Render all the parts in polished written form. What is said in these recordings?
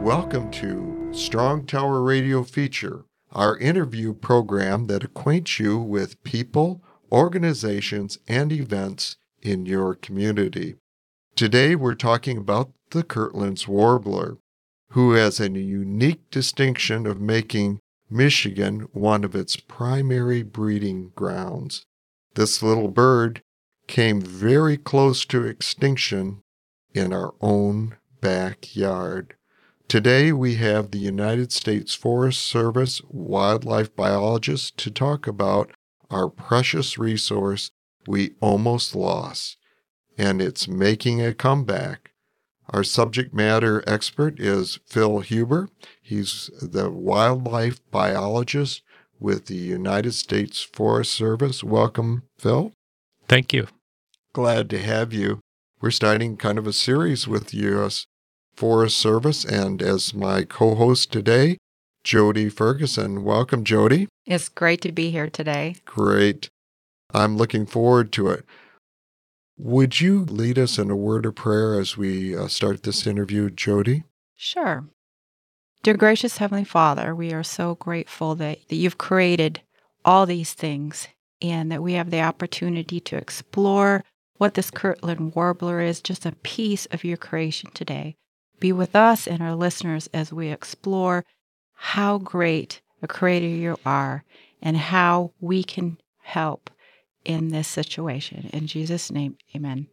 Welcome to Strong Tower Radio Feature, our interview program that acquaints you with people, organizations, and events in your community. Today we're talking about the Kirtland's warbler, who has a unique distinction of making Michigan one of its primary breeding grounds. This little bird came very close to extinction in our own backyard. Today we have the United States Forest Service wildlife biologist to talk about our precious resource we almost lost, and it's making a comeback. Our subject matter expert is Phil Huber. He's the wildlife biologist with the United States Forest Service. Welcome, Phil. Thank you. Glad to have you. We're starting kind of a series with the U.S. Forest Service, and as my co-host today, Jody Ferguson. Welcome, Jody. It's great to be here today. Great. I'm looking forward to it. Would you lead us in a word of prayer as we start this interview, Jody? Sure. Dear gracious Heavenly Father, we are so grateful that you've created all these things and that we have the opportunity to explore what this Kirtland warbler is, just a piece of your creation today. Be with us and our listeners as we explore how great a creator you are and how we can help in this situation. In Jesus' name, amen.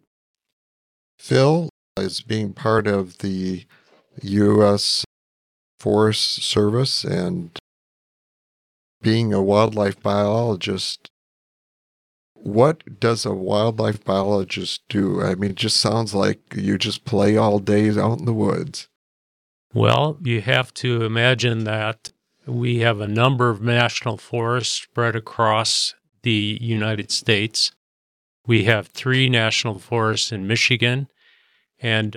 Phil is being part of the U.S. Forest Service and being a wildlife biologist. What does a wildlife biologist do? I mean, it just sounds like you just play all day out in the woods. Well, you have to imagine that we have a number of national forests spread across the United States. We have 3 national forests in Michigan, and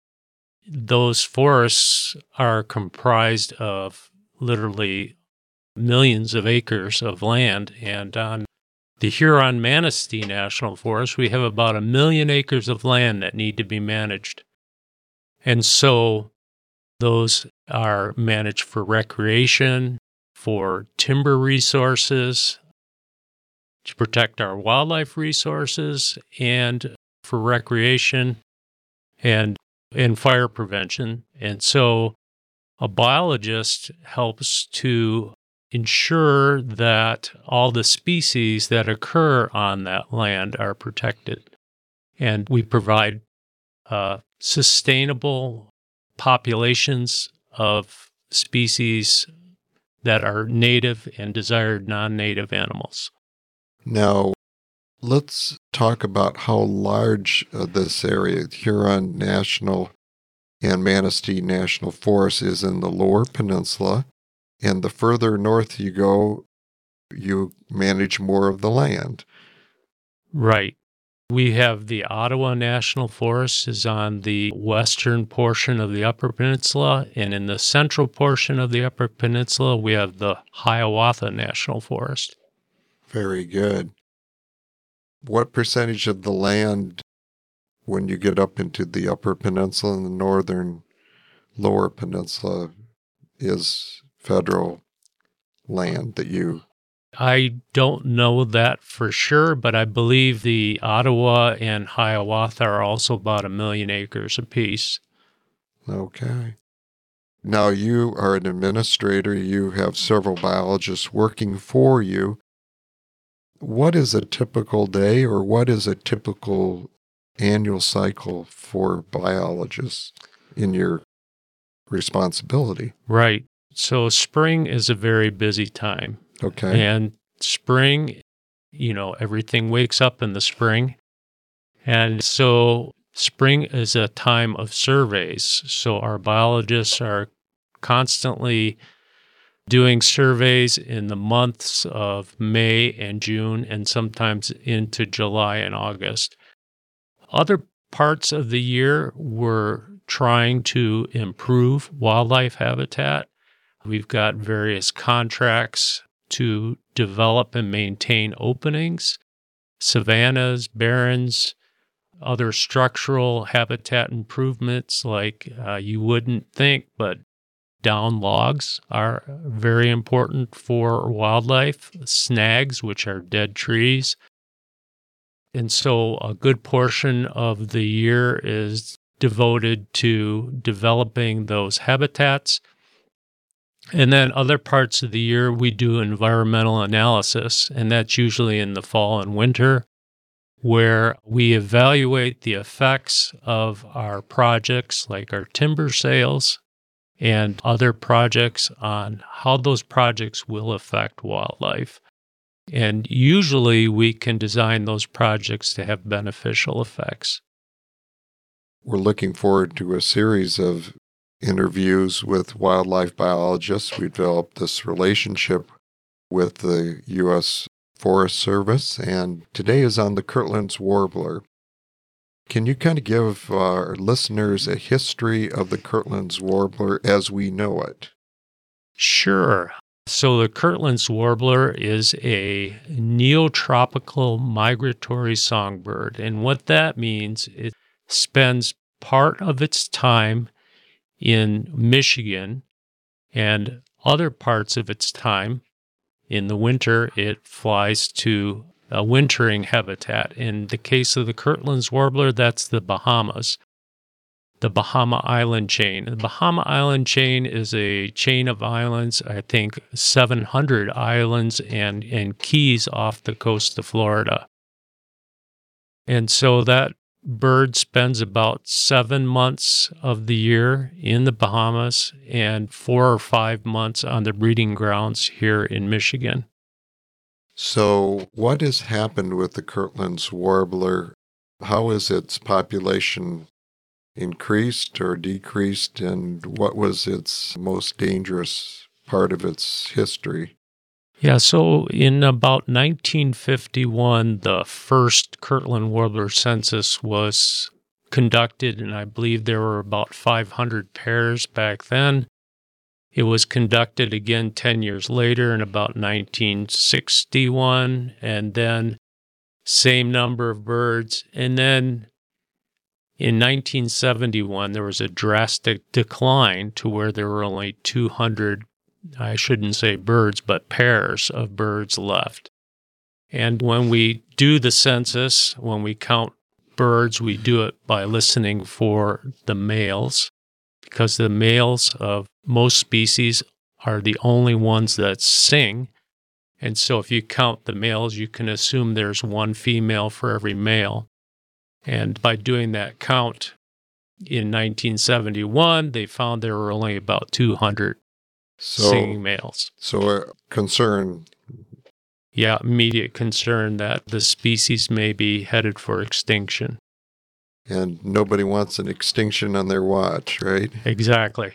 those forests are comprised of literally millions of acres of land. And on the Huron-Manistee National Forest, we have about 1 million acres of land that need to be managed. And so those are managed for recreation, for timber resources, to protect our wildlife resources, and for recreation and fire prevention. And so a biologist helps to ensure that all the species that occur on that land are protected. And we provide sustainable populations of species that are native and desired non-native animals. Now, let's talk about how large this area, Huron National and Manistee National Forest, is in the Lower Peninsula. And the further north you go, you manage more of the land. Right. We have the Ottawa National Forest is on the western portion of the Upper Peninsula, and in the central portion of the Upper Peninsula, we have the Hiawatha National Forest. Very good. What percentage of the land, when you get up into the Upper Peninsula and the northern Lower Peninsula, is federal land that you... I don't know that for sure, but I believe the Ottawa and Hiawatha are also about 1 million acres apiece. Okay. Now, you are an administrator. You have several biologists working for you. What is a typical day, or what is a typical annual cycle for biologists in your responsibility? Right. So spring is a very busy time. Okay. And spring, everything wakes up in the spring. And so spring is a time of surveys. So our biologists are constantly doing surveys in the months of May and June, and sometimes into July and August. Other parts of the year, we're trying to improve wildlife habitat. We've got various contracts to develop and maintain openings, savannas, barrens, other structural habitat improvements like you wouldn't think, but down logs are very important for wildlife, snags, which are dead trees. And so a good portion of the year is devoted to developing those habitats. And then other parts of the year, we do environmental analysis, and that's usually in the fall and winter, where we evaluate the effects of our projects, like our timber sales and other projects, on how those projects will affect wildlife. And usually we can design those projects to have beneficial effects. We're looking forward to a series of interviews with wildlife biologists. We developed this relationship with the U.S. Forest Service, and today is on the Kirtland's warbler. Can you kind of give our listeners a history of the Kirtland's warbler as we know it? Sure. So the Kirtland's warbler is a neotropical migratory songbird, and what that means, it spends part of its time in Michigan and other parts of its time in the winter. It flies to a wintering habitat. In the case of the Kirtland's warbler, that's the Bahamas, the Bahama Island chain. The Bahama Island chain is a chain of islands, I think 700 islands and keys off the coast of Florida. And so that bird spends about 7 months of the year in the Bahamas and 4 or 5 months on the breeding grounds here in Michigan. So what has happened with the Kirtland's warbler? How has its population increased or decreased, and what was its most dangerous part of its history? Yeah, so in about 1951, the first Kirtland warbler census was conducted, and I believe there were about 500 pairs back then. It was conducted again 10 years later in about 1961, and then same number of birds. And then in 1971, there was a drastic decline to where there were only 200, I shouldn't say birds, but pairs of birds left. And when we do the census, when we count birds, we do it by listening for the males, because the males of most species are the only ones that sing. And so if you count the males, you can assume there's one female for every male. And by doing that count in 1971, they found there were only about 200 singing males. So a concern. Yeah, immediate concern that the species may be headed for extinction. And nobody wants an extinction on their watch, right? Exactly.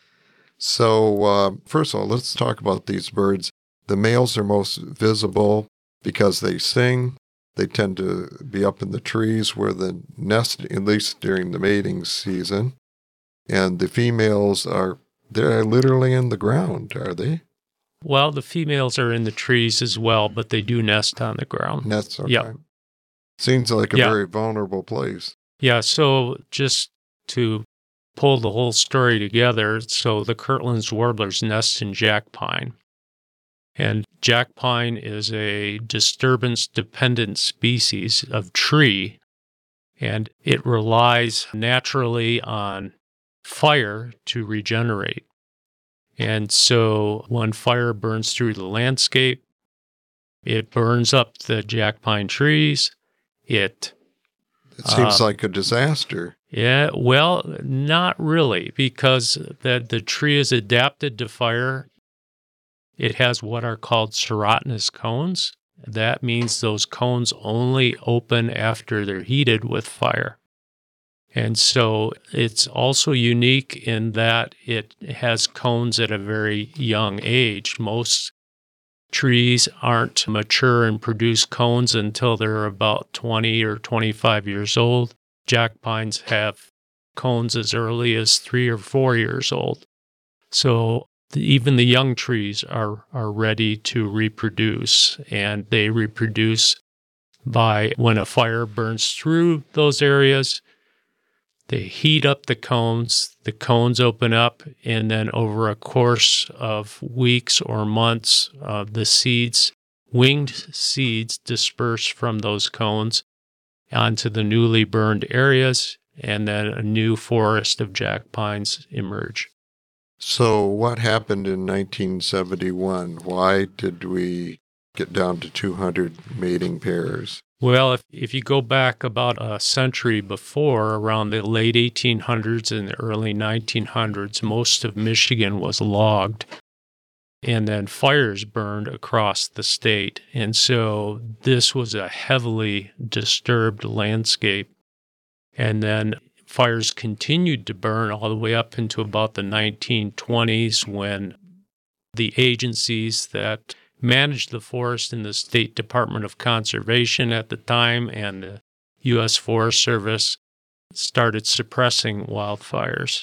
So first of all, let's talk about these birds. The males are most visible because they sing. They tend to be up in the trees where the nest, at least during the mating season. And the females they're literally in the ground, are they? Well, the females are in the trees as well, but they do nest on the ground. Nests, okay. Yep. Seems like a very vulnerable place. Yeah, so just to pull the whole story together, so the Kirtland's warblers nest in jack pine. And jack pine is a disturbance-dependent species of tree, and it relies naturally on fire to regenerate. And so when fire burns through the landscape, it burns up the jack pine trees. It seems like a disaster. Yeah, well, not really, because the tree is adapted to fire. It has what are called serotinous cones. That means those cones only open after they're heated with fire. And so it's also unique in that it has cones at a very young age. Most trees aren't mature and produce cones until they're about 20 or 25 years old. Jack pines have cones as early as 3 or 4 years old. So even the young trees are ready to reproduce, and they reproduce by when a fire burns through those areas, They heat up the cones open up, and then over a course of weeks or months, the winged seeds disperse from those cones onto the newly burned areas, and then a new forest of jack pines emerge. So what happened in 1971? Why did we get down to 200 mating pairs? Well, if you go back about a century before, around the late 1800s and the early 1900s, most of Michigan was logged, and then fires burned across the state. And so this was a heavily disturbed landscape. And then fires continued to burn all the way up into about the 1920s, when the agencies that managed the forest in the State Department of Conservation at the time and the U.S. Forest Service started suppressing wildfires.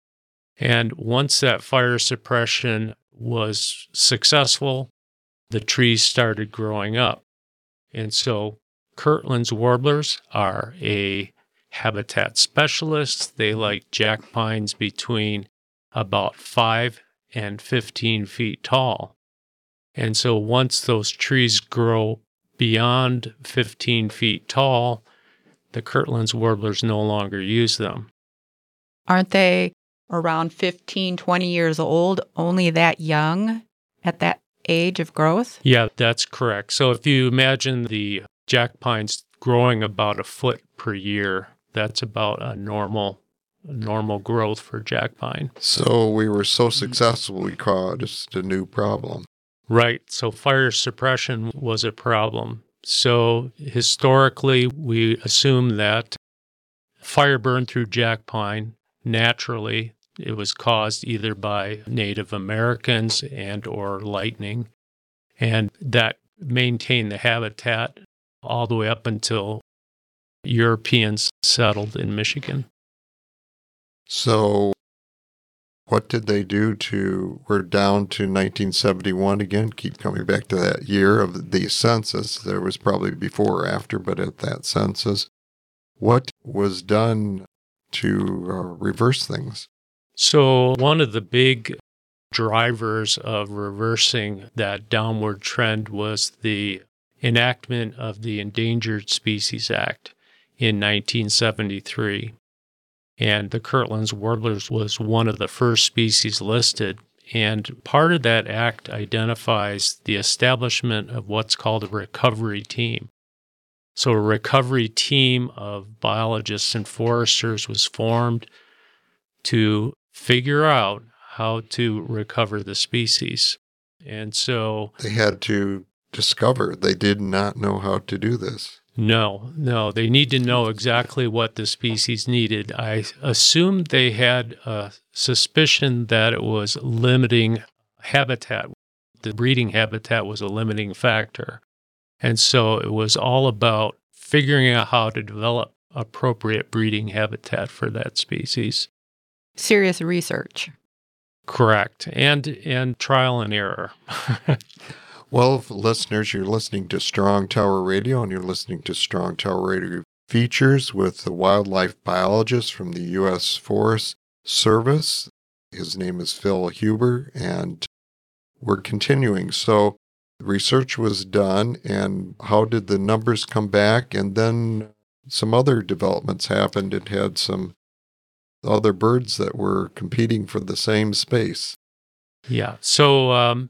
And once that fire suppression was successful, the trees started growing up. And so Kirtland's warblers are a habitat specialist. They like jack pines between about 5 and 15 feet tall. And so once those trees grow beyond 15 feet tall, the Kirtland's warblers no longer use them. Aren't they around 15, 20 years old, only that young at that age of growth? Yeah, that's correct. So if you imagine the jack pines growing about a foot per year, that's about a normal growth for jack pine. So we were so successful, we caused a new problem. Right. So fire suppression was a problem. So historically, we assume that fire burned through jack pine naturally. It was caused either by Native Americans and or lightning, and that maintained the habitat all the way up until Europeans settled in Michigan. So what did they do we're down to 1971 again, keep coming back to that year of the census. There was probably before or after, but at that census, what was done to reverse things? So one of the big drivers of reversing that downward trend was the enactment of the Endangered Species Act in 1973. And the Kirtland's warblers was one of the first species listed. And part of that act identifies the establishment of what's called a recovery team. So a recovery team of biologists and foresters was formed to figure out how to recover the species. And so they had to discover they did not know how to do this. No, they need to know exactly what the species needed. I assume they had a suspicion that it was limiting habitat. The breeding habitat was a limiting factor. And so it was all about figuring out how to develop appropriate breeding habitat for that species. Serious research. Correct. And trial and error. Well, listeners, you're listening to Strong Tower Radio, and you're listening to Strong Tower Radio Features with the wildlife biologist from the U.S. Forest Service. His name is Phil Huber, and we're continuing. So research was done, and how did the numbers come back? And then some other developments happened. It had some other birds that were competing for the same space. Yeah. So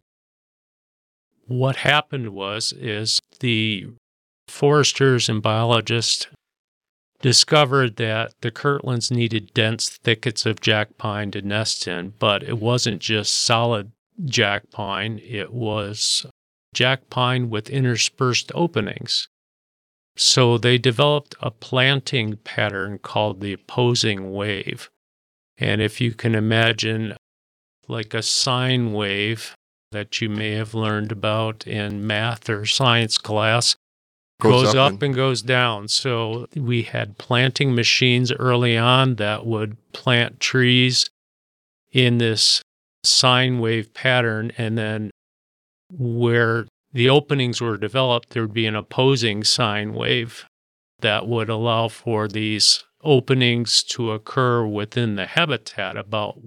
what happened is the foresters and biologists discovered that the Kirtlands needed dense thickets of jack pine to nest in, but it wasn't just solid jack pine. It was jack pine with interspersed openings. So they developed a planting pattern called the opposing wave. And if you can imagine like a sine wave that you may have learned about in math or science class, goes up and goes down. So we had planting machines early on that would plant trees in this sine wave pattern, and then where the openings were developed, there would be an opposing sine wave that would allow for these openings to occur within the habitat, about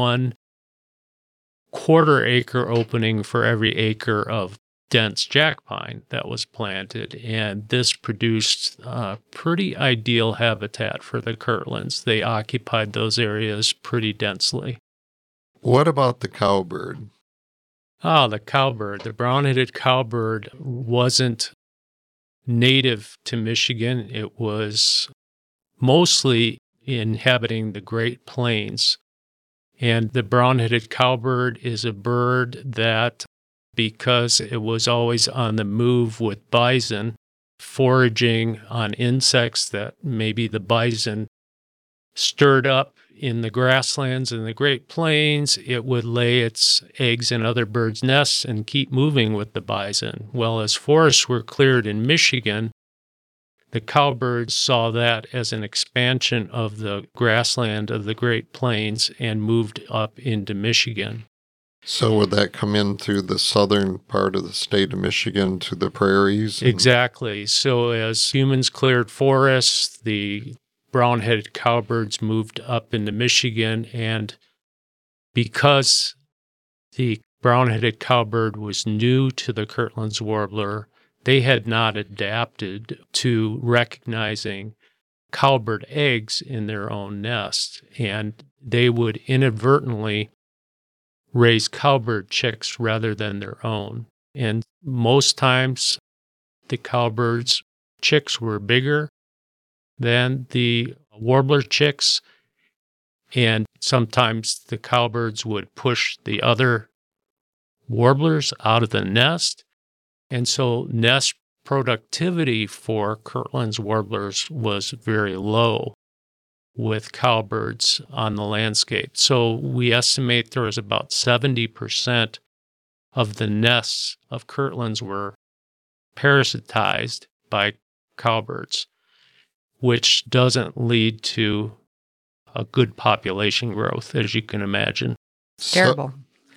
1/4 acre opening for every acre of dense jack pine that was planted. And this produced a pretty ideal habitat for the Kirtlands. They occupied those areas pretty densely. What about the cowbird? The cowbird. The brown-headed cowbird wasn't native to Michigan. It was mostly inhabiting the Great Plains. And the brown-headed cowbird is a bird that, because it was always on the move with bison, foraging on insects that maybe the bison stirred up in the grasslands in the Great Plains, it would lay its eggs in other birds' nests and keep moving with the bison. Well, as forests were cleared in Michigan, the cowbird saw that as an expansion of the grassland of the Great Plains and moved up into Michigan. So would that come in through the southern part of the state of Michigan to the prairies? Exactly. So as humans cleared forests, the brown-headed cowbirds moved up into Michigan, and because the brown-headed cowbird was new to the Kirtland's warbler, they had not adapted to recognizing cowbird eggs in their own nest, and they would inadvertently raise cowbird chicks rather than their own. And most times, the cowbird's chicks were bigger than the warbler chicks, and sometimes the cowbirds would push the other warblers out of the nest. And so nest productivity for Kirtland's warblers was very low with cowbirds on the landscape. So we estimate there was about 70% of the nests of Kirtland's were parasitized by cowbirds, which doesn't lead to a good population growth, as you can imagine. Terrible.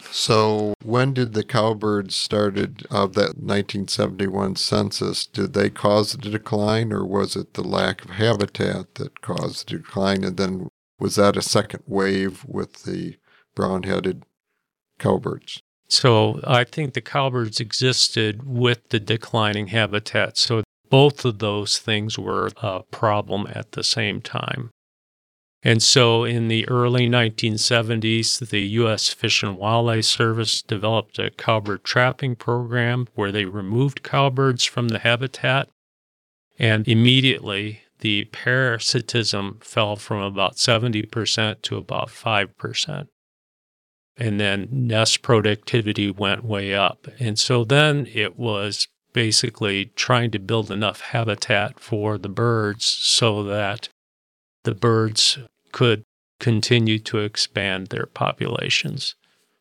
So when did the cowbirds started of that 1971 census? Did they cause the decline, or was it the lack of habitat that caused the decline? And then was that a second wave with the brown-headed cowbirds? So I think the cowbirds existed with the declining habitat. So both of those things were a problem at the same time. And so in the early 1970s, the U.S. Fish and Wildlife Service developed a cowbird trapping program where they removed cowbirds from the habitat. And immediately, the parasitism fell from about 70% to about 5%. And then nest productivity went way up. And so then it was basically trying to build enough habitat for the birds so that the birds could continue to expand their populations.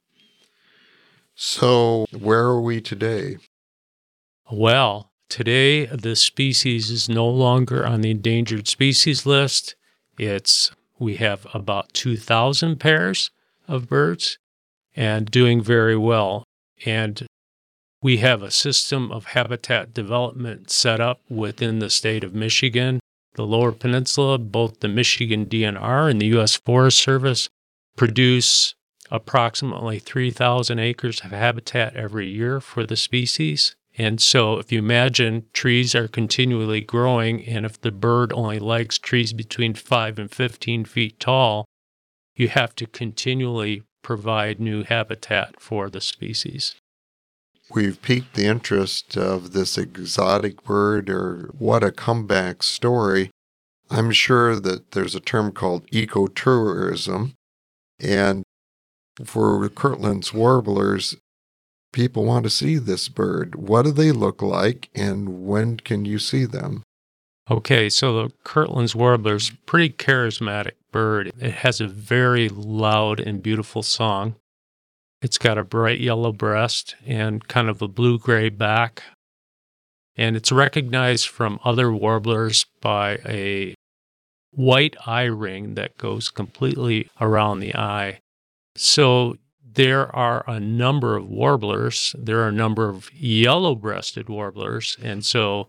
So where are we today? Well, today the species is no longer on the endangered species list. We have about 2,000 pairs of birds and doing very well. And we have a system of habitat development set up within the state of Michigan. The Lower Peninsula, both the Michigan DNR and the U.S. Forest Service produce approximately 3,000 acres of habitat every year for the species. And so if you imagine trees are continually growing, and if the bird only likes trees between 5 and 15 feet tall, you have to continually provide new habitat for the species. We've piqued the interest of this exotic bird, or what a comeback story. I'm sure that there's a term called ecotourism, and for Kirtland's warblers, people want to see this bird. What do they look like, and when can you see them? Okay, so the Kirtland's warbler's pretty charismatic bird. It has a very loud and beautiful song. It's got a bright yellow breast and kind of a blue-gray back. And it's recognized from other warblers by a white eye ring that goes completely around the eye. So there are a number of warblers. There are a number of yellow-breasted warblers. And so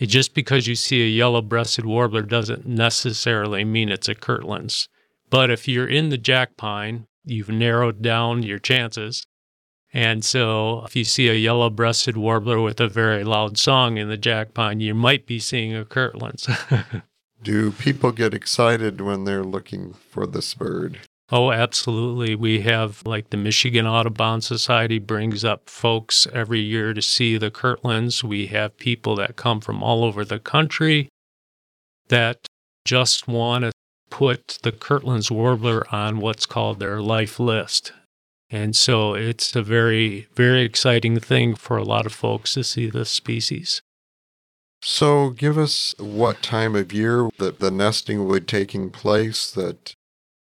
Just because you see a yellow-breasted warbler doesn't necessarily mean it's a Kirtland's. But if you're in the jack pine, you've narrowed down your chances. And so if you see a yellow-breasted warbler with a very loud song in the jack pine, you might be seeing a Kirtland's. Do people get excited when they're looking for this bird? Oh, absolutely. We have, like, the Michigan Audubon Society brings up folks every year to see the Kirtland's. We have people that come from all over the country that just want to put the Kirtland's warbler on what's called their life list. And so it's a very, very exciting thing for a lot of folks to see this species. So give us what time of year that the nesting would taking place, that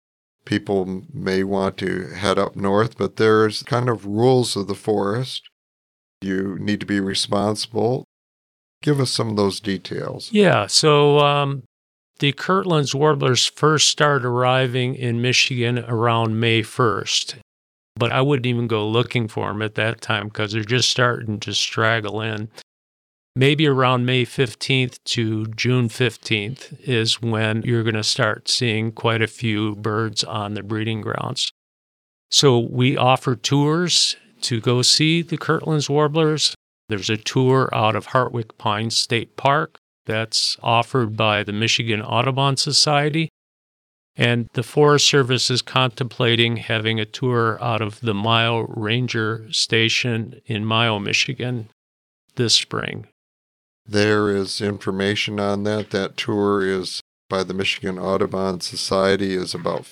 people may want to head up north, but there's kind of rules of the forest. You need to be responsible. Give us some of those details. Yeah, so the Kirtland's warblers first start arriving in Michigan around May 1st. But I wouldn't even go looking for them at that time because they're just starting to straggle in. Maybe around May 15th to June 15th is when you're going to start seeing quite a few birds on the breeding grounds. So we offer tours to go see the Kirtland's warblers. There's a tour out of Hartwick Pines State Park that's offered by the Michigan Audubon Society. And the Forest Service is contemplating having a tour out of the Mayo Ranger Station in Mayo, Michigan this spring. There is information on that. That tour is by the Michigan Audubon Society, is about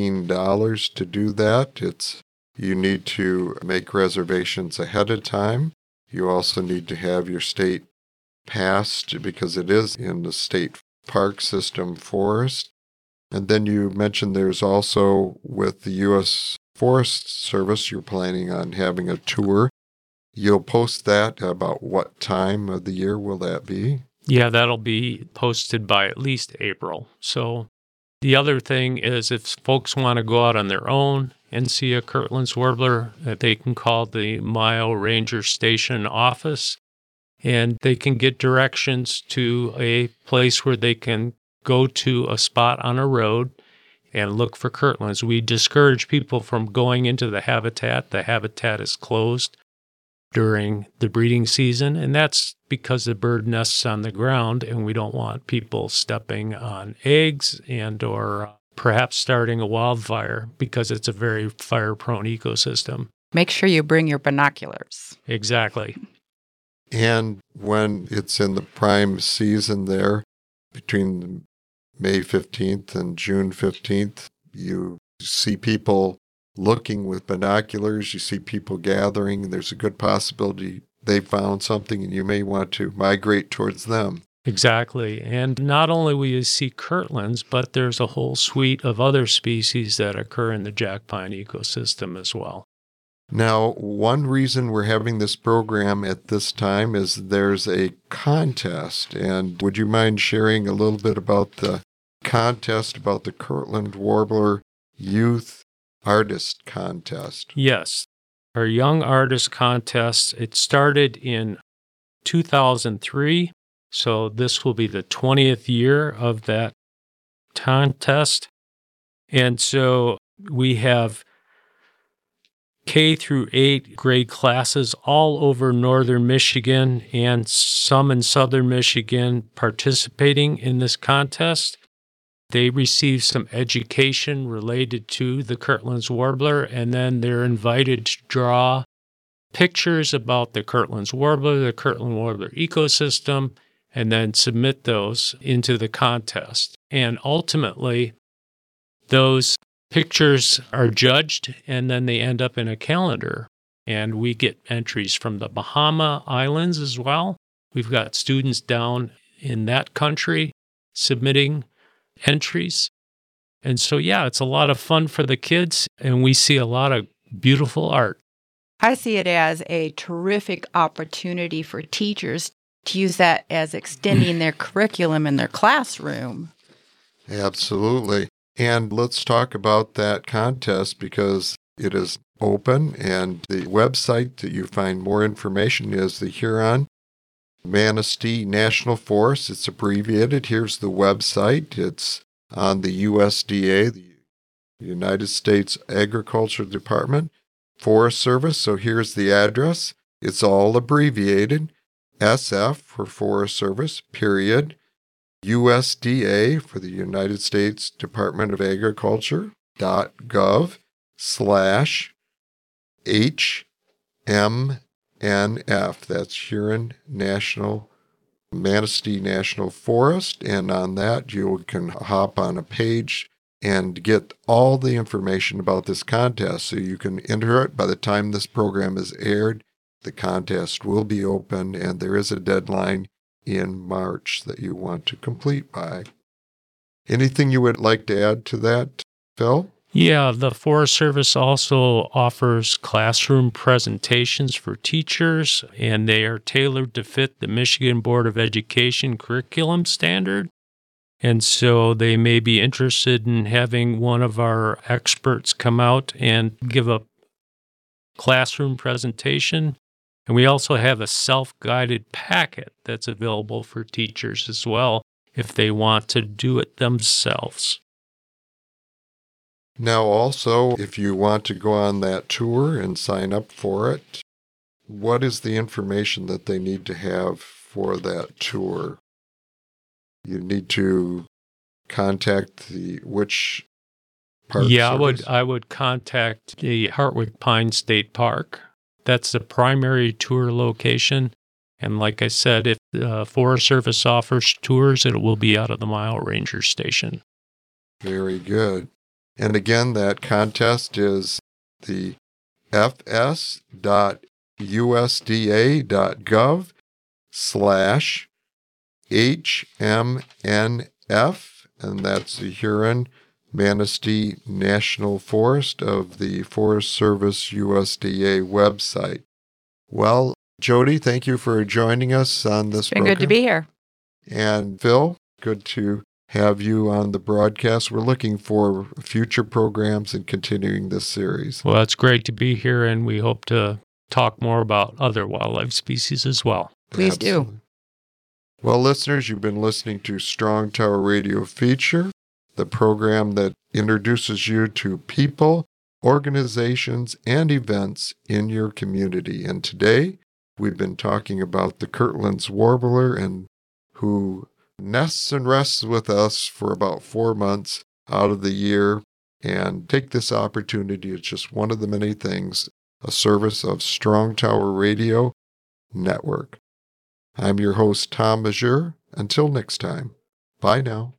$15 to do that. You need to make reservations ahead of time. You also need to have your state pass because it is in the state park system forest. And then you mentioned there's also with the U.S. Forest Service, you're planning on having a tour. You'll post that about what time of the year will that be? Yeah, that'll be posted by at least April. So the other thing is if folks want to go out on their own and see a Kirtland's warbler, they can call the Mayo Ranger Station office, and they can get directions to a place where they can go to a spot on a road and look for Kirtland's. We discourage people from going into the habitat. The habitat is closed during the breeding season, and that's because the bird nests on the ground, and we don't want people stepping on eggs and or perhaps starting a wildfire because it's a very fire-prone ecosystem. Make sure you bring your binoculars. Exactly. And when it's in the prime season there, between May 15th and June 15th, you see people looking with binoculars, you see people gathering, there's a good possibility they found something and you may want to migrate towards them. Exactly. And not only will you see Kirtland's, but there's a whole suite of other species that occur in the jack pine ecosystem as well. Now, one reason we're having this program at this time is there's a contest. And would you mind sharing a little bit about the contest, about the Kirtland Warbler Youth Artist Contest? Yes. Our Young Artist Contest, it started in 2003. So this will be the 20th year of that contest. And so we have K through 8 grade classes all over northern Michigan and some in southern Michigan participating in this contest. They receive some education related to the Kirtland's warbler, and then they're invited to draw pictures about the Kirtland's warbler, the Kirtland warbler ecosystem, and then submit those into the contest. And ultimately, those pictures are judged, and then they end up in a calendar. And we get entries from the Bahama Islands as well. We've got students down in that country submitting entries. And so, yeah, it's a lot of fun for the kids, and we see a lot of beautiful art. I see it as a terrific opportunity for teachers to use that as extending their curriculum in their classroom. Absolutely. And let's talk about that contest because it is open, and the website that you find more information is the Huron Manistee National Forest. It's abbreviated. Here's the website. It's on the USDA, the United States Agriculture Department, Forest Service. So here's the address. It's all abbreviated. SF for Forest Service, period. USDA for the United States Department of Agriculture, .gov/HMNF. That's Huron Manistee National Forest. And on that, you can hop on a page and get all the information about this contest. So you can enter it. By the time this program is aired, the contest will be open, and there is a deadline in March that you want to complete by. Anything you would like to add to that, Phil? Yeah, the Forest Service also offers classroom presentations for teachers, and they are tailored to fit the Michigan Board of Education curriculum standard. And so they may be interested in having one of our experts come out and give a classroom presentation. And we also have a self-guided packet that's available for teachers as well if they want to do it themselves. Now also, if you want to go on that tour and sign up for it, what is the information that they need to have for that tour? You need to contact which park service? I would contact the Hartwick Pine State Park. That's the primary tour location. And like I said, if the Forest Service offers tours, it will be out of the Mile Ranger Station. Very good. And again, that contest is the fs.usda.gov/HMNF, and that's the Huron Manistee National Forest of the Forest Service USDA website. Well, Jody, thank you for joining us on this program. Been good to be here. And Phil, good to have you on the broadcast. We're looking for future programs and continuing this series. Well, it's great to be here, and we hope to talk more about other wildlife species as well. Please do. Absolutely. Well, listeners, you've been listening to Strong Tower Radio Feature, the program that introduces you to people, organizations, and events in your community. And today, we've been talking about the Kirtland's warbler, and who nests and rests with us for about 4 months out of the year. And take this opportunity. It's just one of the many things, a service of Strong Tower Radio Network. I'm your host, Tom Mazur. Until next time, bye now.